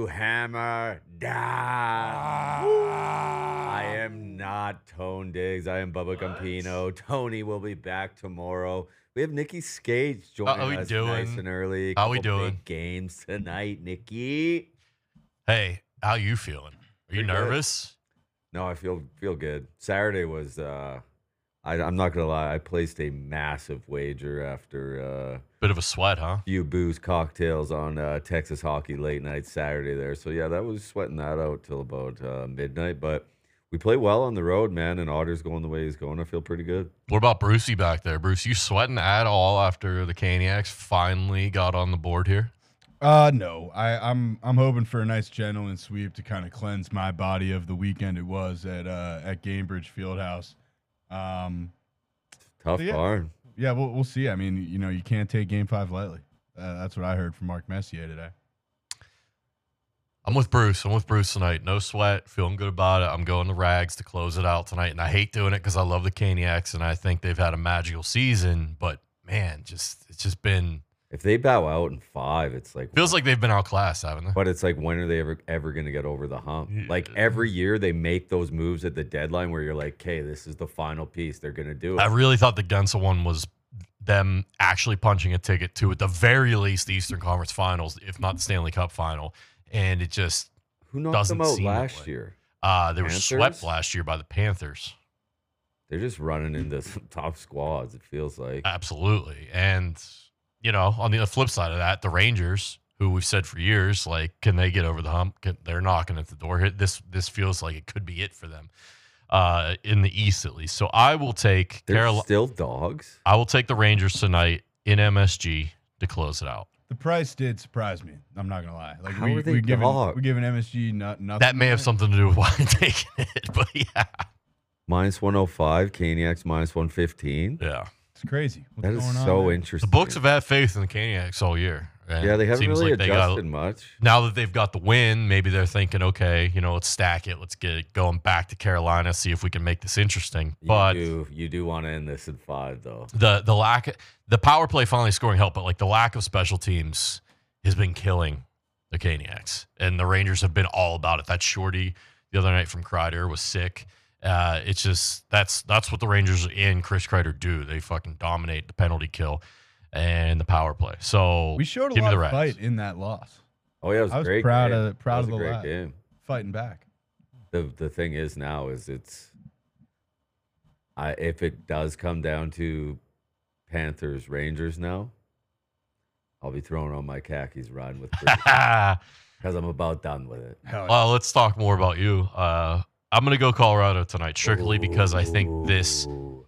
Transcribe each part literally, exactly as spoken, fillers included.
to hammer down. Ah. I am not Tone Diggs. I am Bubba Campino. Tony will be back tomorrow. We have Nikki Skates joining How we us doing? nice and early. How we Couple doing? Big games tonight, Nikki. Hey, how you feeling? Are you Pretty good. nervous? No, I feel feel good. Saturday was. Uh, I, I'm not gonna lie. I placed a massive wager after uh, Bit of a sweat, huh? few booze cocktails on uh, Texas hockey late night Saturday there. So yeah, that was sweating that out till about uh, midnight. But we play well on the road, man, and Otter's going the way he's going. I feel pretty good. What about Brucey back there? Bruce, you sweating at all after the Caniacs finally got on the board here? Uh, no, I, I'm I'm hoping for a nice gentleman sweep to kind of cleanse my body of the weekend it was at uh, at Gamebridge Fieldhouse. Um, Tough So, yeah. barn. yeah, we'll we'll see. I mean, you know, you can't take Game Five lightly. Uh, that's what I heard from Mark Messier today. I'm with Bruce. I'm with Bruce tonight. No sweat. Feeling good about it. I'm going to Rags to close it out tonight. And I hate doing it because I love the Caniacs and I think they've had a magical season. But, man, just it's just been If they bow out in five, it's like feels like they've been outclassed, haven't they? But it's like, when are they ever ever going to get over the hump? Like every year they make those moves at the deadline where you're like, okay, this is the final piece. They're going to do it. I really thought the Gunsa one was them actually punching a ticket to, at the very least, the Eastern Conference Finals, if not the Stanley Cup Final. And it just Who knocked doesn't them out seem that last way. year? uh, they were Panthers? swept last year by the Panthers. They're just running into some top squads, it feels Uh, like. Absolutely. And, you know, on the flip side of that, the Rangers, who we've said for years, like, can they get over the hump? Can, they're knocking at the door. Hit This this feels like it could be it for them, uh, in the East at least. So I will take They're Carolina. still dogs. I will take the Rangers tonight in M S G to close it out. The price did surprise me. I'm not gonna lie. Like How we are they we given dog? we given M S G not nothing. That may have tonight. something to do with why I'm taking it, but yeah, Minus one oh five, Caniacs minus one fifteen. yeah. It's crazy. What's That is going on so there? interesting. The books have had faith in the Caniacs all year. and Yeah, they it haven't seems really like they got- adjusted much. Now that they've got the win, maybe they're thinking, okay, you know, let's stack it. Let's get it going back to Carolina, see if we can make this interesting. But you do, you do want to end this in five, though. the the lack, the power play finally scoring help, but like the lack of special teams has been killing the Caniacs, and the Rangers have been all about it. That shorty the other night from Kreider was sick. Uh, it's just that's that's what the Rangers and Chris Kreider do. They fucking dominate the penalty kill and the power play. So We showed a give me lot the of Rags. fight in that loss. Oh yeah, it was I a was great proud game. of- proud That of was a the great lad. game. Fighting back. The the thing is now is it's, I if it does come down to Panthers Rangers now, I'll be throwing on my khakis riding with because I'm about done with it. Hell yeah. Well, let's talk more about you. Uh, I'm going to go Colorado tonight, strictly because I think this, Ooh.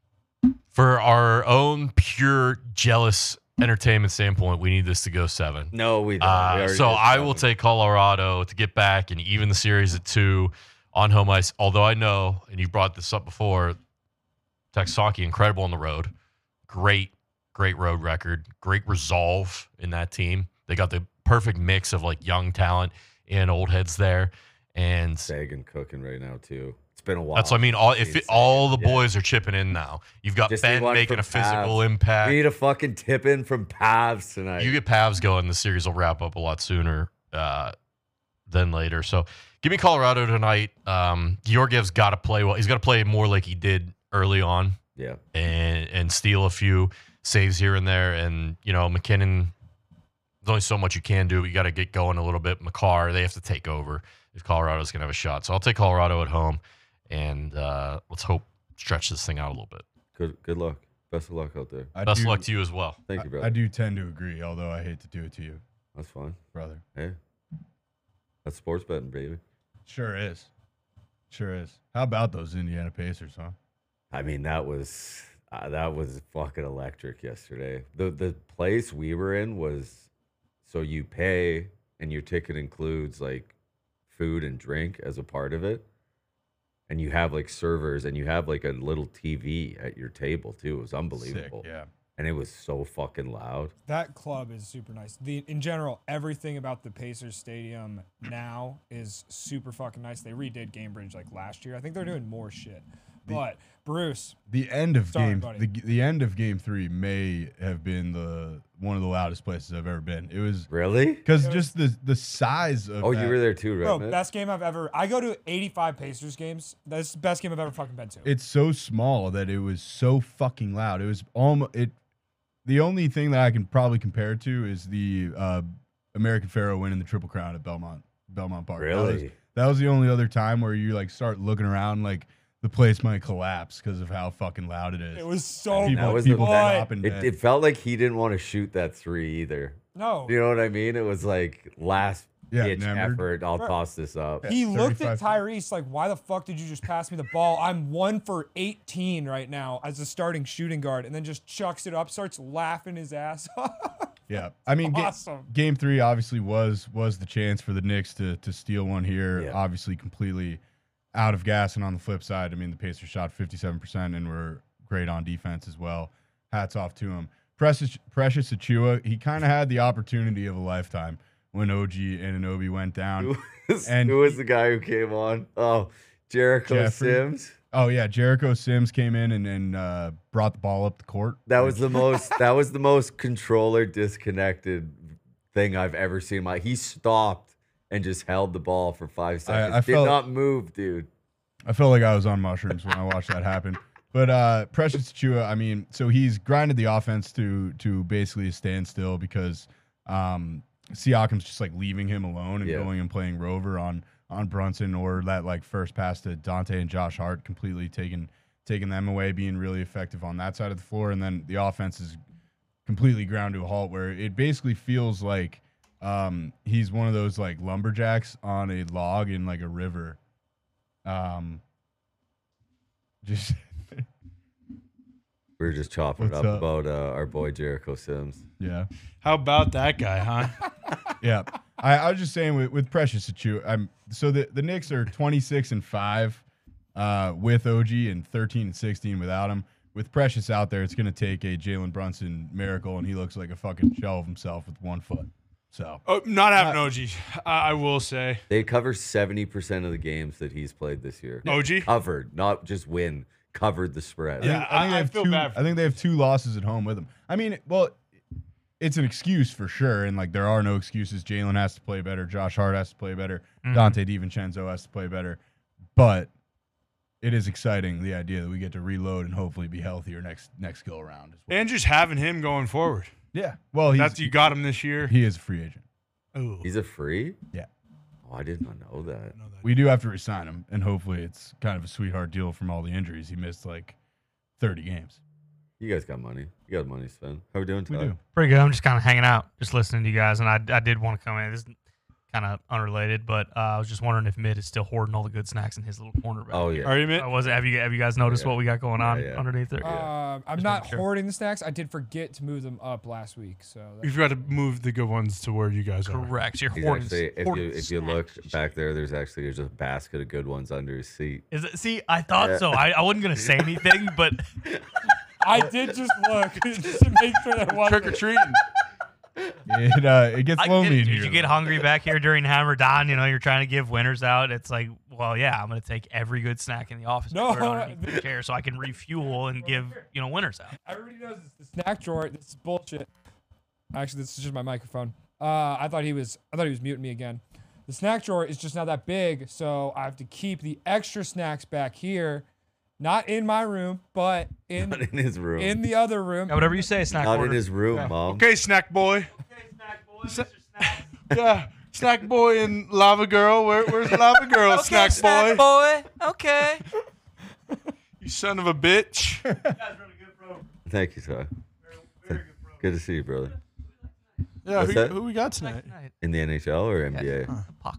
for our own pure jealous entertainment standpoint, we need this to go seven. No, we don't. We Uh, already so did I will seven. take Colorado to get back and even the series at two on home ice. Although I know, and you brought this up before, Texas hockey incredible on the road, great, great road record, great resolve in that team. They got the perfect mix of like young talent and old heads there, and Sagan cooking right now too. It's been a while. that's what I mean. All if since it, all the Sagan, yeah. boys are chipping in now. You've got Just need Ben one making from a physical Pavs. impact. We need a fucking tip in from Pavs tonight. You get Pavs going, the series will wrap up a lot sooner uh, than later. So give me Colorado tonight. Um, Georgiev's got to play well. He's got to play more like he did early on yeah. and and steal a few saves here and there. And, you know, McKinnon, there's only so much you can do. But you got to get going a little bit. McCarr, they have to take over if Colorado's going to have a shot. So I'll take Colorado at home, and uh, let's hope stretch this thing out a little bit. Good good luck. Best of luck out there. I Best do, of luck to you as well. Thank you, I, brother. I do tend to agree, although I hate to do it to you, That's fine. brother. Hey. That's sports betting, baby. Sure is. Sure is. How about those Indiana Pacers, huh? I mean, that was uh, that was fucking electric yesterday. The the place we were in was, so you pay and your ticket includes like food and drink as a part of it. And you have like servers and you have like a little T V at your table too. It was unbelievable. Sick, yeah. And it was so fucking loud. That club is super nice. The in general, everything about the Pacers Stadium now is super fucking nice. They redid Gamebridge like last year. I think they're doing more shit. But Bruce, The end of Sorry, game buddy. the, the end of game three may have been the one of the loudest places I've ever been. It was Really? because It just the the size of Oh, that, you were there too, right? bro, Matt? best game I've ever. I go to eighty-five Pacers games. That's the best game I've ever fucking been to. it's so small that it was so fucking loud. It was almost it. The only thing that I can probably compare it to is the uh, American Pharaoh winning the Triple Crown at Belmont Belmont Park. That was, Really? that was the only other time where you like start looking around like the place might collapse because of how fucking loud it is. It was so people That was people the- stop and It, dead. it felt like he didn't want to shoot that three either. no. You know what I mean? It was like last Yeah, ditch never. effort. I'll Bro. toss this up. He looked at thirty-five Tyrese like, "Why the fuck did you just pass me the ball? I'm one for eighteen right now as a starting shooting guard," and then just chucks it up, starts laughing his ass off. Yeah, I mean, ga- Awesome. game three obviously was was the chance for the Knicks to to steal one here. Yeah. Obviously, completely out of gas, and on the flip side, I mean, the Pacers shot fifty-seven percent and were great on defense as well. Hats off to him. Precious Precious Achua, he kind of had the opportunity of a lifetime when O G and Anunoby went down. Who was, And who was he- the guy who came on? Oh, Jericho Jeffrey. Sims. Oh yeah, Jericho Sims came in and and uh, brought the ball up the court. That was the most. That was the most controller disconnected thing I've ever seen. My he stopped and just held the ball for five seconds. I Did felt- not move, dude. I felt like I was on mushrooms when I watched that happen. But uh, Precious Achua, I mean, so he's grinded the offense to to basically a standstill because um, Siakam's just like leaving him alone and Yeah. going and playing Rover on on Brunson, or that like first pass to Dante and Josh Hart, completely taking taking them away, being really effective on that side of the floor, and then the offense is completely ground to a halt, where it basically feels like um, he's one of those like lumberjacks on a log in like a river. Um, just We were just chopping What's up, up? about uh, our boy Jericho Sims. yeah. How about that guy, huh? Yeah, I, I was just saying with, with Precious Achua, I'm so the, the Knicks are twenty-six and five uh, with O G and thirteen and sixteen without him. With Precious out there, it's going to take a Jalen Brunson miracle, and he looks like a fucking shell of himself with one foot. So Oh, not having O G, I, I will say. They cover seventy percent of the games that he's played this year. O G? Covered, not just win. Covered the spread. Yeah. I think I- they I have feel two, bad for I think they have two losses at home with him. I mean, well, it's an excuse for sure, and like there are no excuses. Jalen has to play better. Josh Hart has to play better. Mm-hmm. Dante DiVincenzo has to play better. But it is exciting, the idea that we get to reload and hopefully be healthier next next go around as well. And just having him going forward. Yeah, well, he's, That's you got him this year. he is a free agent. Ooh. He's a free? Yeah. Oh, I did not know that. I know that. We do have to resign him, and hopefully it's kind of a sweetheart deal from all the injuries. He missed like thirty games. You guys got money. You got money to spend. How we doing, We Todd? do. Pretty good. I'm just kind of hanging out, just listening to you guys, and I, I did want to come in. This is kind of unrelated, but uh, I was just wondering if Mid is still hoarding all the good snacks in his little corner. Back Oh, here. yeah. Are you, man? Uh, was it? Have you have you guys noticed Yeah. what we got going on Yeah, yeah. underneath there? Um, I'm Just not making sure. hoarding the snacks. I did forget to move them up last week, so that- You've got to move the good ones to where you guys are. Correct. You're He's hoarding. actually, if you hoarding if you look snacks. back there, there's actually there's a basket of good ones under his seat. Is it? See, I thought Yeah. so. I, I wasn't gonna say anything, but I did just look just to make sure that wasn't. Trick or treating. It uh, it gets I get lonely it, in dude. here. You get hungry back here during Hammer Down. You know, you're trying to give winners out. It's like, well, yeah, I'm gonna take every good snack in the office, and No. put it underneath the chair, so I can refuel and give you know winners out. Everybody knows it's the snack drawer. This is bullshit. Actually, this is just my microphone. Uh, I thought he was. I thought he was muting me again. The snack drawer is just not that big, so I have to keep the extra snacks back here, not in my room, but in Not in his room. in the other room. Yeah, whatever you say, snack Not order. in his room, mom. Okay, snack boy. Okay, snack boy, Mister Snack. Yeah, snack boy and lava girl. Where, where's lava girl? snack, boy. boy. Okay. You son of a bitch. You guys really good, bro. Thank you, Todd. Very, very good, bro. Good to see you, brother. Yeah, What's who, that? who we got tonight? Tonight. In the N H L or N B A? Yes, the puck.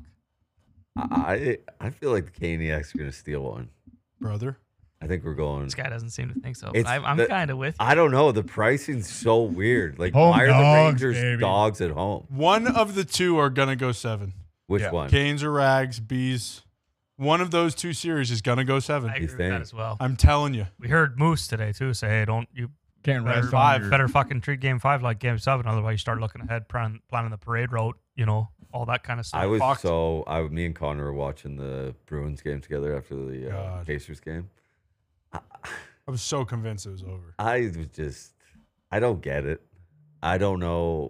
I I feel like the Caniacs are gonna steal one. Brother. I think we're going. This guy doesn't seem to think so. It's But I, I'm the- kind of with you. I don't know. The pricing's so weird. Like, Home why are the dogs, Rangers baby. dogs at home? One of the two are going to go seven. Which Yeah. one? Canes or Rags, Bees. One of those two series is going to go seven. I You agree with that think? as well. I'm telling you. We heard Moose today too say, "Hey, don't you Can't better, rest five, on your, better fucking treat Game Five like Game Seven, otherwise you start looking ahead, planning, planning the parade route, you know, all that kind of stuff." I was Fucked. so I me and Connor were watching the Bruins game together after the uh, God. Pacers game, I was so convinced it was over. I was just, I don't get it. I don't know.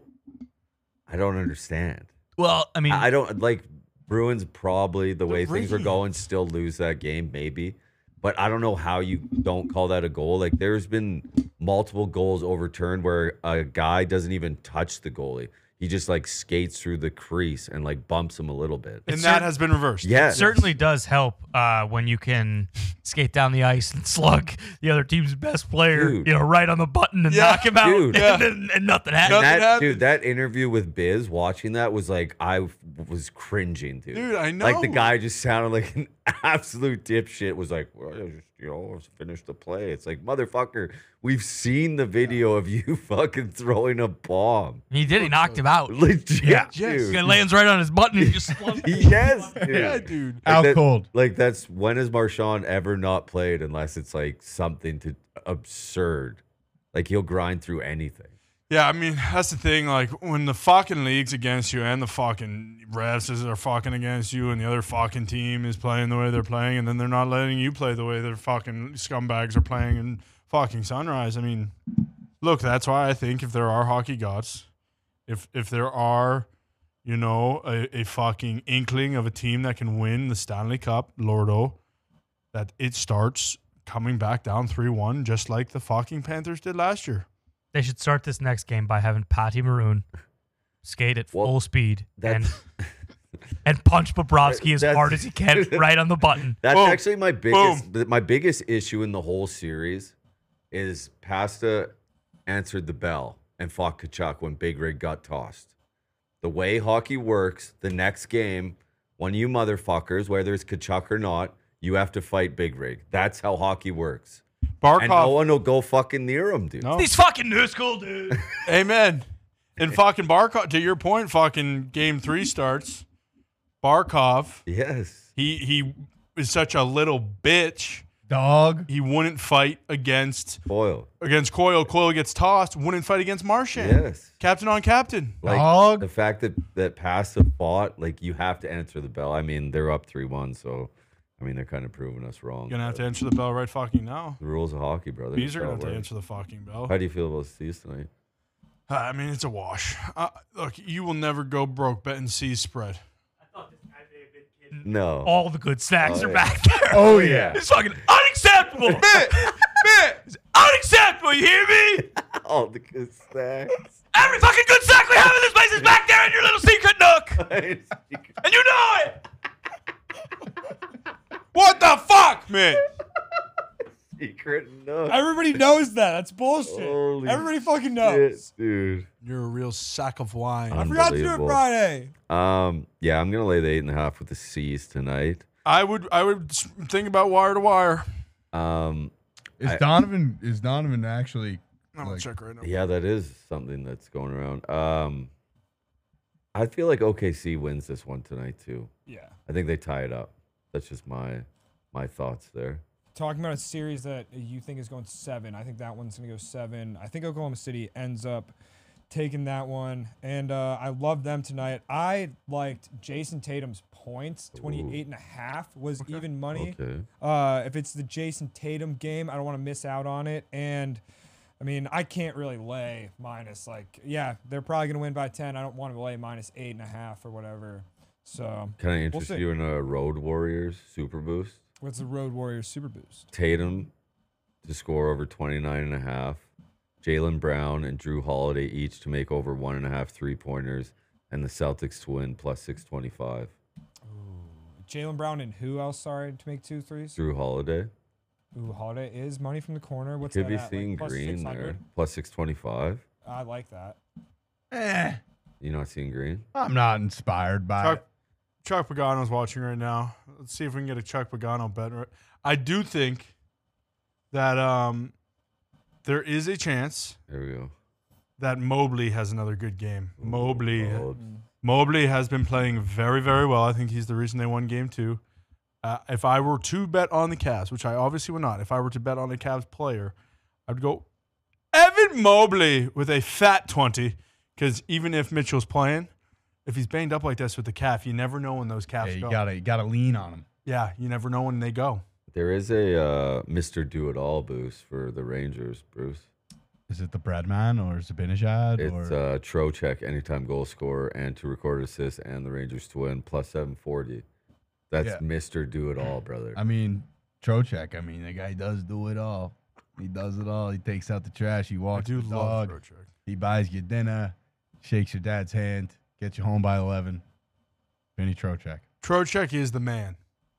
I don't understand. Well, I mean, I I don't like Bruins probably the way things are rigging it. going still lose that game maybe, but I don't know how you don't call that a goal. Like there's been multiple goals overturned where a guy doesn't even touch the goalie. He just like skates through the crease and like bumps him a little bit. And It's that cer- has been reversed. Yes. certainly does help uh, when you can skate down the ice and slug the other team's best player, Dude. you know, right on the button and Yeah, knock him out, dude. and, Yeah. and, and nothing And happens. Nothing that happens. dude, that interview with Biz, watching that was like I w- was cringing, dude. Dude, I know. Like the guy just sounded like an absolute dipshit. Was like, well, I just, you know, let's finish the play. It's like, motherfucker, we've seen the video of you fucking throwing a bomb. He did. He knocked him out. Legit, Yeah. Yes. dude. He lands right on his button and he just slumps. Yes, dude. Yeah, dude. Out that- cold. Like that's when has Marchand ever not played unless it's like something to absurd. Like he'll grind through anything. Yeah, I mean, that's the thing. Like, when the fucking league's against you and the fucking refs are fucking against you and the other fucking team is playing the way they're playing and then they're not letting you play the way their fucking scumbags are playing in fucking Sunrise. I mean, look, that's why I think if there are hockey gods, if if there are, you know, a, a fucking inkling of a team that can win the Stanley Cup, Lordo, that it starts coming back down three one just like the fucking Panthers did last year. They should start this next game by having Patty Maroon skate at Well, full speed and That's and punch Bobrovsky as That's- hard as he can right on the button. That's Boom. actually my biggest th- my biggest issue in the whole series is Pasta answered the bell and fought Kachuk when Big Rig got tossed. The way hockey works, the next game, one of you motherfuckers, whether it's Kachuk or not, you have to fight Big Rig. That's how hockey works. Barkov. And no one will go fucking near him, dude. No. He's fucking new school, dude. Amen. And fucking Barkov, to your point, fucking game three starts. Barkov, Yes. he he is such a little bitch. Dog. He wouldn't fight against Boyle. against Coyle. Coyle gets tossed. Wouldn't fight against Marchand. Yes. Captain on captain. Like Dog. the fact that that Pasta fought, like you have to answer the bell. I mean, they're up three one, so I mean they're kind of proving us wrong. You're gonna have but to answer the bell right fucking now. The rules of hockey, brother. These are That's gonna how have it to works. answer the fucking bell. How do you feel about the Seas tonight? I mean, it's a wash. Uh, look, you will never go broke betting C spread. No. All the good snacks Oh, are yeah. back there. Oh, yeah. It's fucking unacceptable. It's unacceptable. You hear me? All the good snacks. Every fucking good snack we have in this place is back there in your little secret nook, and you know it. What the fuck, man? Secret nook. Everybody knows that. That's bullshit. Holy Everybody fucking Shit, knows. dude. You're a real sack of wine. I forgot to do it Unbelievable. Friday. Um, yeah, I'm gonna lay the eight and a half with the Seas tonight. I would I would s- think about wire to wire. Um, Is I- Donovan is Donovan actually I'm gonna Like- check right now. yeah, that is something that's going around. Um, I feel like O K C wins this one tonight too. Yeah. I think they tie it up. That's just my my thoughts there. Talking about a series that you think is going seven. I think that one's going to go seven. I think Oklahoma City ends up taking that one. And uh, I love them tonight. I liked Jason Tatum's points. twenty-eight and a half was even money. Okay. Uh, if it's the Jason Tatum game, I don't want to miss out on it. And I mean, I can't really lay minus like, yeah, they're probably going to win by ten. I don't want to lay minus eight and a half or whatever. So Can I We'll interest see. you in a Road Warriors super boost? what's the Road Warriors super boost? Tatum to score over twenty-nine and a half. Jaylen Brown and Drew Holiday each to make over one and a half three pointers, and the Celtics to win plus six twenty-five. Jaylen Brown and who else, sorry, to make two threes? Drew Holiday. Ooh, Holiday is money from the corner. What's Could that be at? seeing Like plus green six hundred? there. Plus six twenty-five. I like that. eh, You not seeing green? I'm not inspired by Chuck, it. Chuck Pagano's watching right now. Let's see if we can get a Chuck Pagano bet. right- I do think that um, there is a chance There we go. that Mobley has another good game. Mobley. Oh, Mobley has been playing very, very well. I think he's the reason they won game two. Uh, if I were to bet on the Cavs, which I obviously would not, if I were to bet on a Cavs player, I'd go Evan Mobley with a fat twenty. Because even if Mitchell's playing, if he's banged up like this with the calf, you never know when those calves Yeah, you go. gotta you gotta lean on him. Yeah, you never know when they go. There is a uh, Mister Do It All boost for the Rangers, Bruce. Is it the Bradman or Zibanejad? It's or uh, Trocheck, anytime goal scorer, and two recorded assists, and the Rangers to win, plus seven forty. That's Yeah. Mister Do It All, brother. I mean, Trocheck. I mean, the guy does do it all. He does it all. He takes out the trash. He I walks do the love dog. Trocheck. He buys you dinner, shakes your dad's hand, gets you home by eleven. Vinny Trocheck. Trocheck is the man.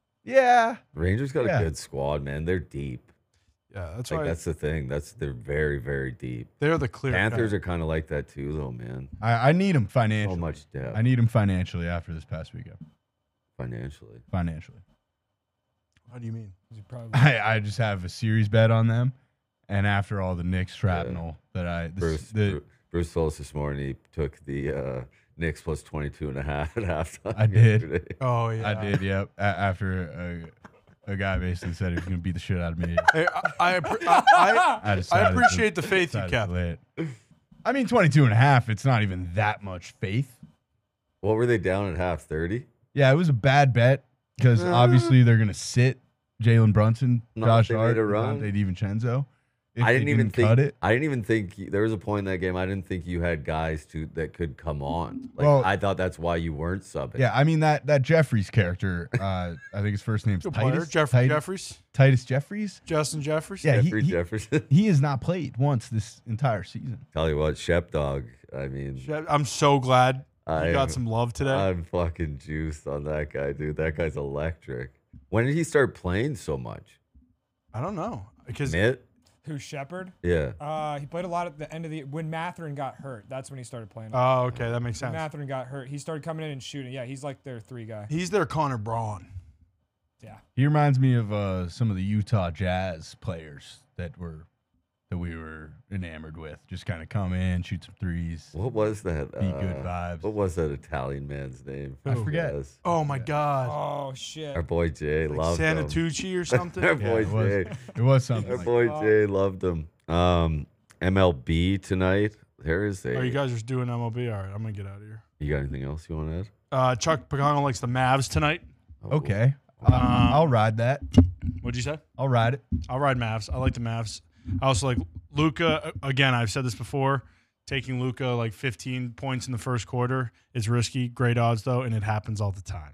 Yeah. Rangers got Yeah. a good squad, man. They're deep. Yeah, that's Like why that's the thing. That's they're very, very deep. they're the clear. Panthers cut. are kind of like that too, though, man. I, I need him So financially. much depth I need him financially after this past weekend. financially. Financially. How do you mean? He probably- I, I just have a series bet on them. And after all the Knicks shrapnel that I. This, Bruce, the, Bru- Bruce told us this morning he took the uh, Knicks plus twenty-two and a half at halftime. I did. yesterday. Oh yeah, I did, yep. A- after a, a guy basically said he was going to beat the shit out of me. Hey, I, I, appre- I, I, I, I decided to- appreciate the faith you decided kept. to lay it. I mean, twenty-two and a half, it's not even that much faith. What were they down at half? thirty? Yeah, it was a bad bet because Uh. obviously they're going to sit Jalen Brunson, Not Josh if they made Hart, a and run. Dante DiVincenzo. If I they didn't even think. cut it. I didn't even think you- there was a point in that game. I didn't think you had guys to that could come on. Like Well- I thought that's why you weren't subbing. Yeah, I mean that that Jeffries character. Uh, I think his first name's Good player, Titus. Jeff- Titus, Jeffries, Titus Jeffries. Justin Jeffries. Yeah, he, Jeffrey he, Jefferson. he has not played once this entire season. Tell you what, Shep Dog. I mean, Jeff- I'm so glad I you got am- some love today. I'm fucking juiced on that guy, dude. That guy's electric. When did he start playing so much? I don't know because Mitt? Who's Shepard? Yeah. Uh, he played a lot at the end of the when Matherin got hurt. That's when he started playing. oh, okay, that makes when sense. Matherin got hurt, he started coming in and shooting. Yeah, he's like their three guy. He's their Connor Braun. Yeah. He reminds me of uh, some of the Utah Jazz players that were that we were enamored with. Just kind of come in, shoot some threes, What was that? be good uh, vibes. What was that Italian man's name? I forget. Yes. Oh my God, Oh shit. Our boy Jay like loved him. Santucci or something. Our Yeah, boy it was, Jay. it was something. Our Like boy Wow. Jay loved him. Um, M L B tonight. There is a. Oh, you guys are doing M L B. All right, I'm gonna get out of here. You got anything else you want to add? Uh, Chuck Pagano likes the Mavs tonight. Oh, Okay, uh, Um, I'll ride that. What'd you say? I'll ride it. I'll ride Mavs. I like the Mavs. I also like Luca. Again, I've said this before. Taking Luca like fifteen points in the first quarter is risky. Great odds though, and it happens all the time.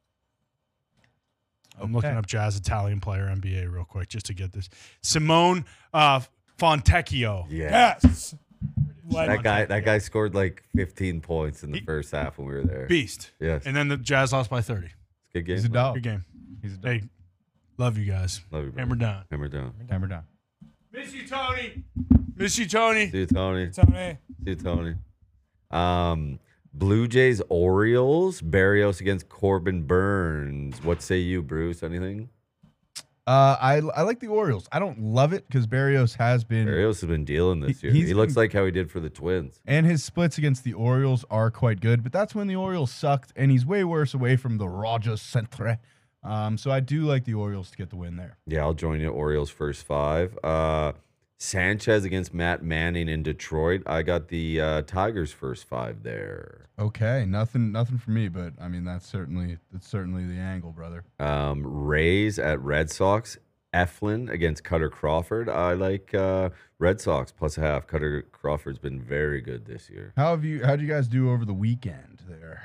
I'm looking Okay. up Jazz Italian player N B A real quick just to get this. Simone uh, Fontecchio. Yeah. Yes. That Legend. guy. That guy scored like fifteen points in the He- first half when we were there. Beast. Yes. And then the Jazz lost by thirty. It's a good game. He's a dog. Good game. He's a dog. Hey, love you guys. Love you, bro. Hammer down. Hammer down. Hammer down. Miss you, Tony. Miss you, Tony. See you, Tony. Tony. See you, Tony. Um, Blue Jays, Orioles, Barrios against Corbin Burns. What say you, Bruce? Anything? Uh, I I like the Orioles. I don't love it because Barrios has been, Barrios has been dealing this He- year. He he's looks been- like how he did for the Twins. and his splits against the Orioles are quite good. But that's when the Orioles sucked, and he's way worse away from the Rogers Centre. Um, so I do like the Orioles to get the win there. Yeah, I'll join you. Orioles first five. Uh, Sanchez against Matt Manning in Detroit. I got the uh, Tigers first five there. Okay, nothing nothing for me, but I mean that's certainly that's certainly the angle, brother. Um, Rays at Red Sox. Eflin against Cutter Crawford. I like uh, Red Sox plus a half. Cutter Crawford's been very good this year. How have you? How would you guys do over the weekend there?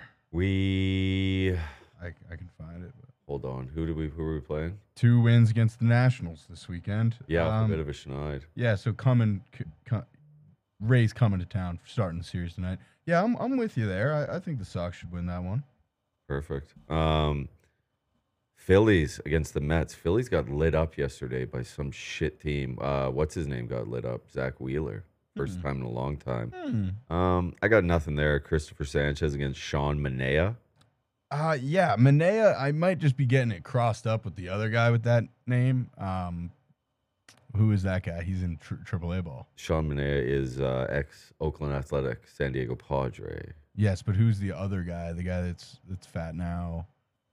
We I, I can find it. But hold on. Who did we? Who were we playing? two wins against the Nationals this weekend. Yeah, Um, a bit of a schneid. yeah. So coming, c- co- Rays coming to town for starting the series tonight. Yeah, I'm I'm with you there. I, I think the Sox should win that one. Perfect. Um, Phillies against the Mets. Phillies got lit up yesterday by some shit team. Uh, what's his name got lit up? Zach Wheeler. First time in a long time. Hmm. Um, I got nothing there. Christopher Sanchez against Sean Manea. Uh yeah, Manea. I might just be getting it crossed up with the other guy with that name. Um, who is that guy? He's in tr- triple A ball. Sean Manea is uh, ex Oakland Athletic, San Diego Padre. Yes, but who's the other guy? The guy that's that's fat now.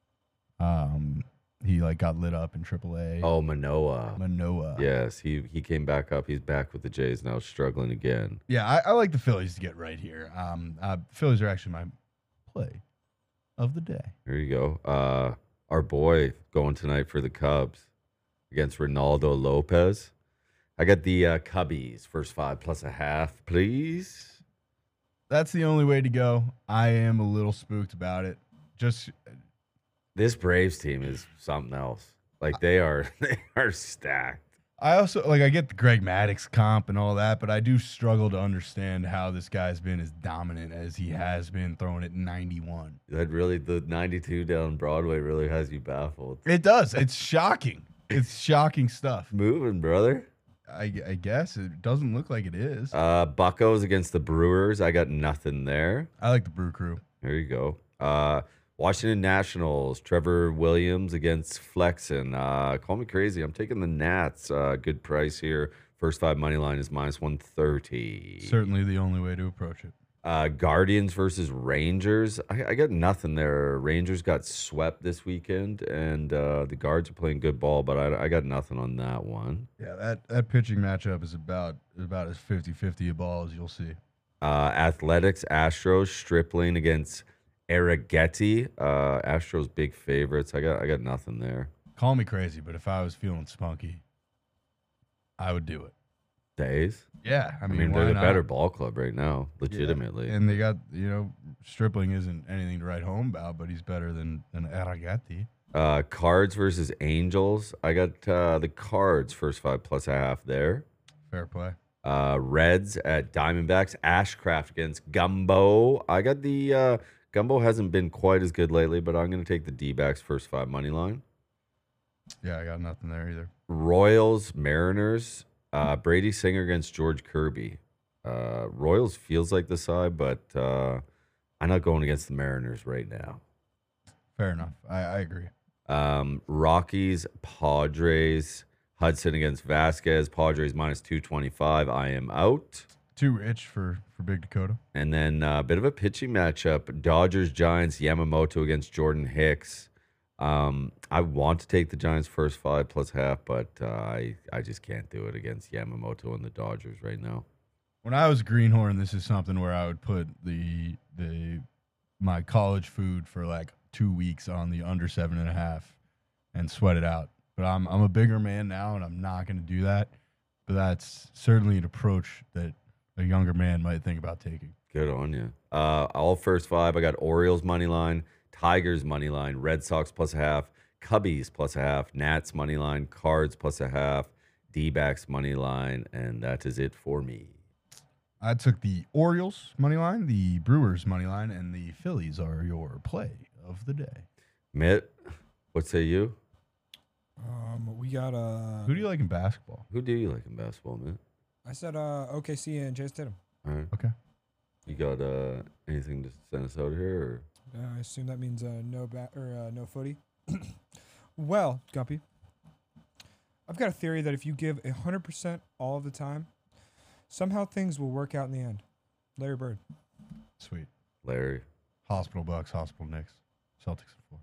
Um, he like got lit up in triple A. Oh, Manoa. Manoa. Yes, he he came back up. He's back with the Jays now, struggling again. Yeah, I, I like the Phillies to get right here. Um, uh, Phillies are actually my play of the day. There you go. Uh, our boy going tonight for the Cubs. against Ronaldo Lopez. I got the uh, Cubbies first five plus a half, please. That's the only way to go. I am a little spooked about it. Just This Braves team is something else. Like they are, they are stacked. I also like I get the Greg Maddux comp and all that, but I do struggle to understand how this guy's been as dominant as he has been throwing at ninety-one. That really, the ninety-two down Broadway really has you baffled. It does. It's shocking. It's shocking stuff. Moving, brother. I, I guess it doesn't look like it is. Uh, Buccos against the Brewers. I got nothing there. I like the Brew Crew. There you go. Uh, Washington Nationals. Trevor Williams against Flexen. Uh, call me crazy. I'm taking the Nats. Uh, good price here. First five money line is minus one thirty. Certainly the only way to approach it. Uh, Guardians versus Rangers. I, I got nothing there. Rangers got swept this weekend, and uh, the Guards are playing good ball, but I, I got nothing on that one. Yeah, that, that pitching matchup is about about as fifty-fifty a ball as you'll see. Uh, Athletics, Astros, Stripling against Arrighetti. Uh, Astros big favorites. I got I got nothing there. Call me crazy, but if I was feeling spunky, I would do it. Days. Yeah, I I mean, mean, why they're the not? better ball club right now, Yeah, legitimately. and they got, you know, Stripling isn't anything to write home about, but he's better than than Arrighetti. Uh, Cards versus Angels. I got uh, the Cards first five plus a half there. Fair play. Uh, Reds at Diamondbacks. Ashcraft against Gumbo. I got the uh, Gumbo hasn't been quite as good lately, but I'm going to take the D-backs first five money line. Yeah, I got nothing there either. Royals, Mariners. Uh, Brady Singer against George Kirby. Uh, Royals feels like the side, but uh, I'm not going against the Mariners right now. Fair enough. I, I agree. Um, Rockies, Padres. Hudson against Vasquez. Padres minus two twenty-five. I am out. Too rich for, for Big Dakota. And then a uh, bit of a pitching matchup. Dodgers, Giants, Yamamoto against Jordan Hicks. Um, I want to take the Giants first five plus half, but uh, I, I just can't do it against Yamamoto and the Dodgers right now. When I was Greenhorn, this is something where I would put the the my college food for like two weeks on the under seven and a half and sweat it out. But I'm I'm a bigger man now, and I'm not going to do that. But that's certainly an approach that a younger man might think about taking. Good on you. Uh, all first five. I got Orioles money line, Tigers money line, Red Sox plus a half, Cubbies plus a half, Nats money line, Cards plus a half, D-backs money line, and that is it for me. I took the Orioles money line, the Brewers money line, and the Phillies are your play of the day. Mitt, what say you? Um, we got uh, Who do you like in basketball? Who do you like in basketball, Mitt? I said uh, O K C and Jason Tatum. All right. Okay. You got uh, anything to send us out here? Or? Uh, I assume that means uh, no bat or uh, no footy. Well, Gumpy, I've got a theory that if you give a hundred percent all of the time, somehow things will work out in the end. Larry Bird. Sweet. Larry, Hospital Bucks, Hospital Knicks, Celtics and four.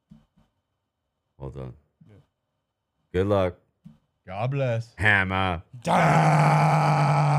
well done. Yeah. Good luck. God bless. Hammer. Da!